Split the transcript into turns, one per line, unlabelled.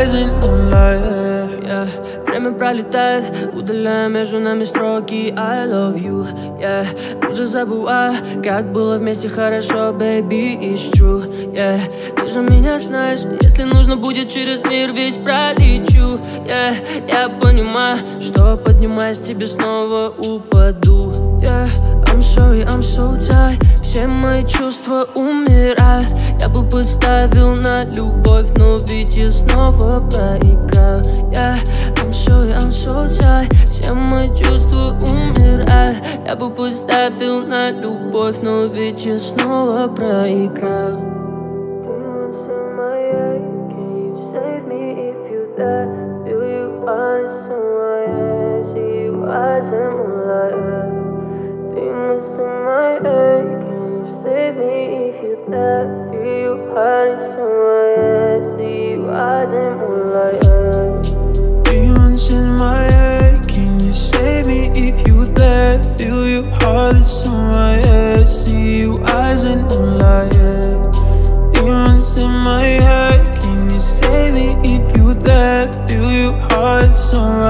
eyes in moonlight.
Yeah. Время пролетает, удаляя между нами строки I love you, yeah. Уже забываю, как было вместе хорошо, baby, it's true, yeah. Ты же меня знаешь, если нужно будет через мир весь пролечу, yeah. Я понимаю, что поднимаясь тебе снова упаду, yeah. I'm sorry, I'm so tired. Все мои чувства умирают. Я бы поставил на любовь, но ведь я снова проиграю, yeah. I'm sorry, I'm so tired. Все мои чувства умирают. Я бы поставил на любовь, но ведь я снова проиграю.
Demons in my head, can you save me if you there? Feel your heart is in my head, see you eyes in moonlight, yeah. Demons in my head, can you save me if you there? Feel your heart is in my head.